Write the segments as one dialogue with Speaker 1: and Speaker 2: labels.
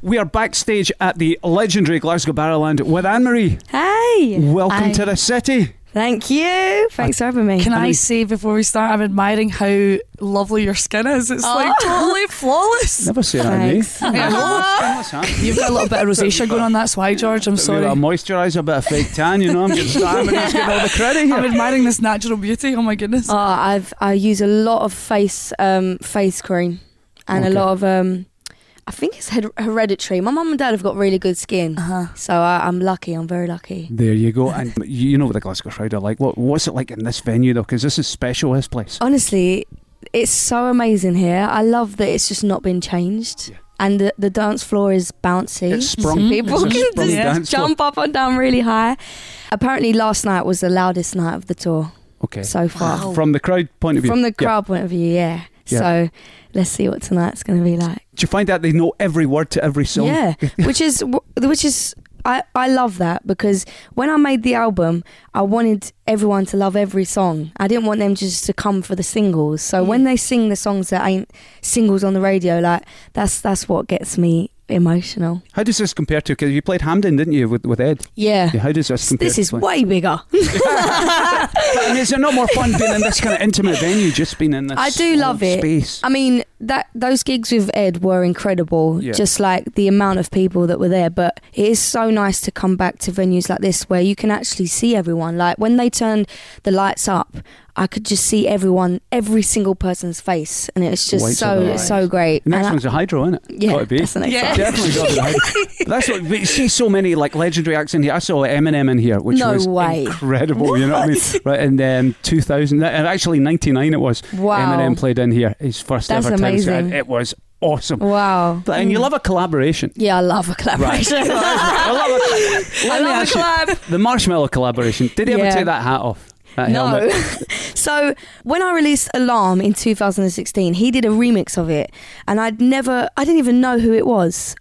Speaker 1: We are backstage at the legendary Glasgow Barrowland with Anne-Marie.
Speaker 2: Hey!
Speaker 1: Welcome to the city.
Speaker 2: Thank you. Thanks for having me.
Speaker 3: Can I say before we start, I'm admiring how lovely your skin is. It's like totally flawless.
Speaker 1: Never say that, Anne-Marie.
Speaker 2: Thanks.
Speaker 3: You've got a little bit of rosacea going on, that's why, George. I'm sorry.
Speaker 1: A moisturiser, a bit of fake tan, you know. I'm just Anne-Marie's getting all the credit here.
Speaker 3: I'm admiring this natural beauty. Oh my goodness.
Speaker 2: I use a lot of face cream and a lot of I think it's hereditary. My mum and dad have got really good skin, so I'm lucky. I'm very lucky.
Speaker 1: There you go. And you know what the Glasgow Shroud are like. What's it like in this venue though? Because this is special, this place.
Speaker 2: Honestly, it's so amazing here. I love that it's just not been changed. Yeah. And the dance floor is bouncy.
Speaker 1: It's sprung.
Speaker 2: So people
Speaker 1: can
Speaker 2: just jump up and down really high. Apparently last night was the loudest night of the tour.
Speaker 1: Okay.
Speaker 2: So far.
Speaker 1: Wow. From the crowd point of view?
Speaker 2: From the crowd point of view, yeah. So let's see what tonight's going to be like.
Speaker 1: Do you find that they know every word to every song?
Speaker 2: Yeah, which is I love that, because when I made the album, I wanted everyone to love every song. I didn't want them just to come for the singles. So when they sing the songs that ain't singles on the radio, like that's what gets me emotional.
Speaker 1: How does this compare to, because you played Hampden, didn't you, with Ed?
Speaker 2: Yeah.
Speaker 1: How does this compare?
Speaker 2: This is way bigger.
Speaker 1: I mean, is it not more fun being in this kind of intimate venue, just being in this
Speaker 2: I do love it.
Speaker 1: Space?
Speaker 2: I mean, those gigs with Ed were incredible, just like the amount of people that were there, but it is so nice to come back to venues like this where you can actually see everyone. Like when they turned the lights up, I could just see every single person's face, and it's just so great.
Speaker 1: The next one's a Hydro, isn't it?
Speaker 2: Yeah,
Speaker 1: got to be.
Speaker 2: That's the next one.
Speaker 1: Definitely got to be Hydro. That's what, but you see so many like legendary acts in here. I saw Eminem in here, which was incredible. You know what I mean? Right in 2000, and actually 99 it was.
Speaker 2: Wow.
Speaker 1: Eminem played in here, his first ever time.
Speaker 2: Amazing.
Speaker 1: It was awesome.
Speaker 2: Wow.
Speaker 1: And you love a collaboration.
Speaker 2: Yeah, I love a collaboration.
Speaker 1: Right. I love a collab. The Marshmello collaboration. Did he ever take that hat off?
Speaker 2: No. So when I released Alarm in 2016, he did a remix of it, and I didn't even know who it was.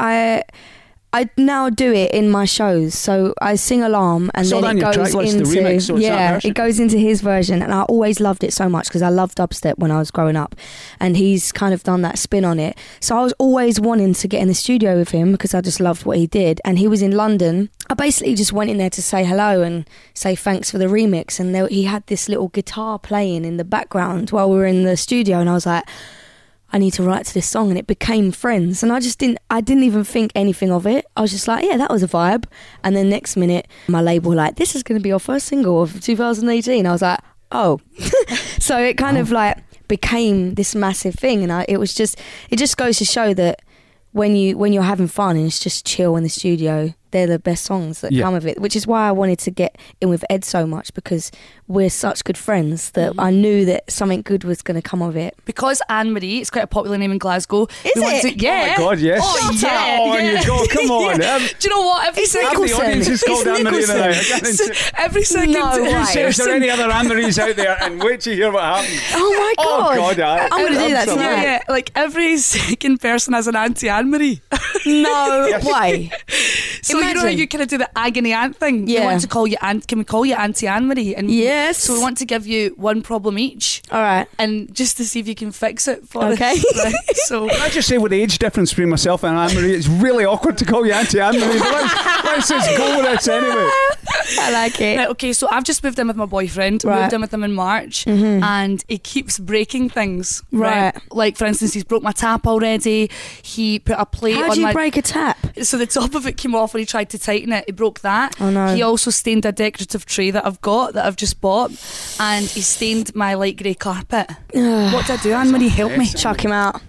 Speaker 2: I now do it in my shows, so I sing Alarm, and then it goes into
Speaker 1: the remix, so
Speaker 2: it goes into his version, and I always loved it so much because I loved dubstep when I was growing up, and he's kind of done that spin on it. So I was always wanting to get in the studio with him because I just loved what he did, and he was in London. I basically just went in there to say hello and say thanks for the remix, and he had this little guitar playing in the background while we were in the studio, and I was like, I need to write to this song, and it became Friends, and I didn't even think anything of it. I was just like, yeah, that was a vibe. And then next minute my label were like, this is going to be your first single of 2018. I was like, oh. So it kind of like became this massive thing, and it just goes to show that when you're having fun and it's just chill in the studio, they're the best songs that come of it, which is why I wanted to get in with Ed so much, because we're such good friends that I knew that something good was going to come of it.
Speaker 3: Because Anne-Marie, it's quite a popular name in Glasgow.
Speaker 2: Is it?
Speaker 3: Yeah.
Speaker 1: Oh my God, yes.
Speaker 3: Oh, yeah.
Speaker 1: On you go, come on.
Speaker 3: Do you know what? Every second
Speaker 1: the audience is called Anne-Marie tonight.
Speaker 3: Every second.
Speaker 1: You say, is there any other Anne-Maries out there? And wait to hear what happens.
Speaker 2: Oh my God.
Speaker 1: Oh God,
Speaker 2: I'm going to do that tonight.
Speaker 3: Yeah, like every second person has an Auntie Anne-Marie.
Speaker 2: No way.
Speaker 3: So you know how you kind of do the agony aunt thing?
Speaker 2: Yeah.
Speaker 3: We want to call you Aunt. Can we call you Auntie Anne-Marie? And
Speaker 2: yes.
Speaker 3: So we want to give you one problem each.
Speaker 2: All right.
Speaker 3: And just to see if you can fix it for
Speaker 2: us.
Speaker 3: Right? So
Speaker 1: can I just say, with the age difference between myself and Anne-Marie, it's really awkward to call you Auntie Anne-Marie. Let's just go with this anyway.
Speaker 2: I like it.
Speaker 3: Right, okay, so I've just moved in with my boyfriend.
Speaker 2: Right.
Speaker 3: Moved in with him in March, and he keeps breaking things.
Speaker 2: Right.
Speaker 3: Like, for instance, he's broke my tap already. He put a plate on
Speaker 2: How do you break a tap?
Speaker 3: So the top of it came off when he tried to tighten it. He broke that.
Speaker 2: Oh no.
Speaker 3: He also stained a decorative tray that I've just bought, and he stained my light grey carpet. What did I do, Anne-Marie? Help me.
Speaker 2: Chuck him out.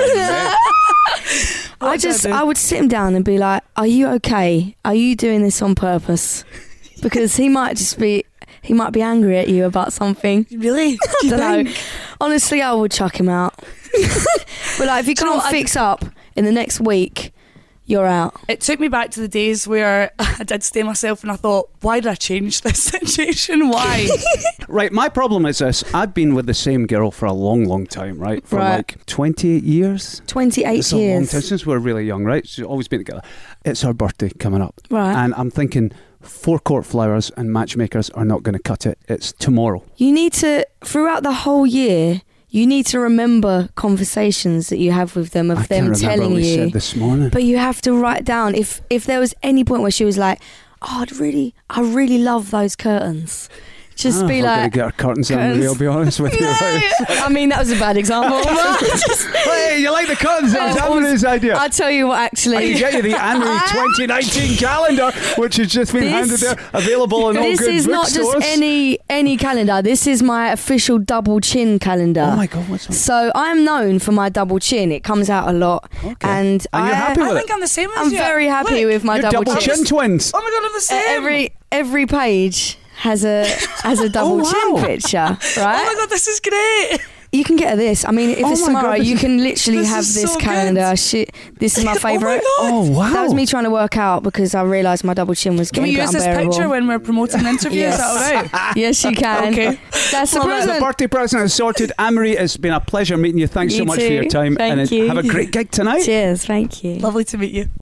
Speaker 2: I would sit him down and be like, are you okay? Are you doing this on purpose? Because he might be angry at you about something.
Speaker 3: Really?
Speaker 2: I don't know. Honestly, I would chuck him out. But like, if you can't fix up in the next week, you're out.
Speaker 3: It took me back to the days where I did stay myself, and I thought, why did I change this situation? Why?
Speaker 1: Right, my problem is this. I've been with the same girl for a long, long time, right? For like 28 years.
Speaker 2: 28
Speaker 1: it's
Speaker 2: years.
Speaker 1: A long time, since we were really young, right? So we've always been together. It's her birthday coming up.
Speaker 2: Right.
Speaker 1: And I'm thinking, forecourt flowers and matchmakers are not going to cut it. It's tomorrow.
Speaker 2: You need to, throughout the whole year, you need to remember conversations that you have with them of them telling
Speaker 1: what we
Speaker 2: you.
Speaker 1: said this morning.
Speaker 2: But you have to write down if there was any point where she was like, "Oh, I really love those curtains." Just be like,
Speaker 1: I'm going to get our curtains in, I'll be honest with you.
Speaker 2: I mean, that was a bad example.
Speaker 1: Hey, you like the curtains? That was Anne-Marie's idea.
Speaker 2: I'll tell you what, actually.
Speaker 1: I can get you the Anne-Marie 2019 calendar, which has just been handed there, available in all good bookstores.
Speaker 2: This is not just any calendar. This is my official double chin calendar.
Speaker 1: Oh my God, what's that?
Speaker 2: So I'm known for my double chin. It comes out a lot.
Speaker 1: Okay.
Speaker 2: And
Speaker 1: you're happy with it?
Speaker 3: I think I'm the same as you.
Speaker 2: I'm very happy with my double
Speaker 1: chin twins.
Speaker 3: Oh my God, I'm the same.
Speaker 2: Every page has a double chin picture, right?
Speaker 3: Oh my God, this is great.
Speaker 2: You can get this. I mean, if it's tomorrow, you can literally have this
Speaker 3: so
Speaker 2: calendar. This is my favourite.
Speaker 1: Oh wow!
Speaker 2: That was me trying to work out because I realised my double chin was getting a bit unbearable.
Speaker 3: Can we use this picture when we're promoting an interview?
Speaker 2: Yes.
Speaker 3: Is that all right?
Speaker 2: Yes, you can.
Speaker 3: Okay.
Speaker 2: That's the present.
Speaker 1: The birthday present is sorted. Anne-Marie, it's been a pleasure meeting you. Thanks so much for your time.
Speaker 2: Thank you.
Speaker 1: Have a great gig tonight.
Speaker 2: Cheers. Thank you.
Speaker 3: Lovely to meet you.